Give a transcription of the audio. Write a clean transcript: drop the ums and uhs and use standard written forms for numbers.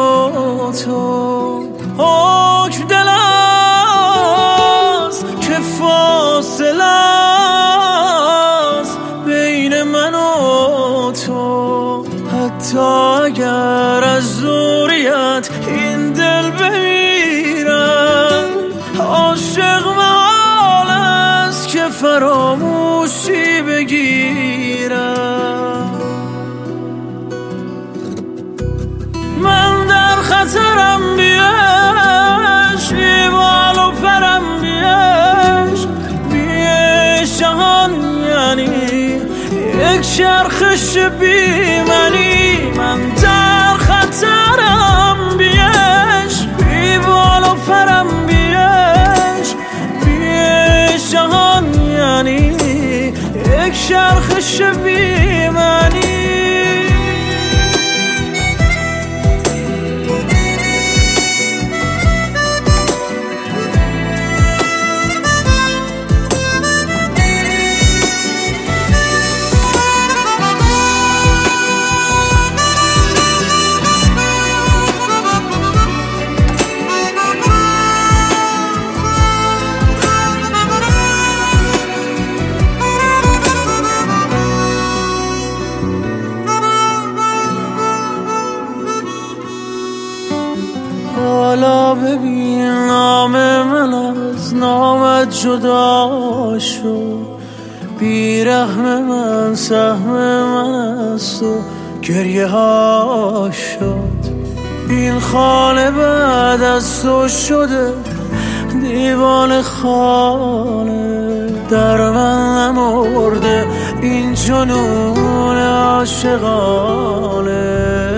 و تو حکم دل است که فاصله است بین من و تو. حتی اگر از دوریت این دل بمیرم، عاشق محال است که فراموشی بگیرم. من در خطرم بیش، بی بال و پرم بیش، بیش جهان یعنی یک چرخش بی منی. من در خطرم بیش، بی بال و پرم بیش، بیش جهان یعنی یک چرخش بی منی. حالا ببین نام من از نامت جدا شد، بیرحم من سهم من است و گریه ها شد. این خانه بعد از تو شده دیوان خانه، در من نمرده این جنون عاشقانه.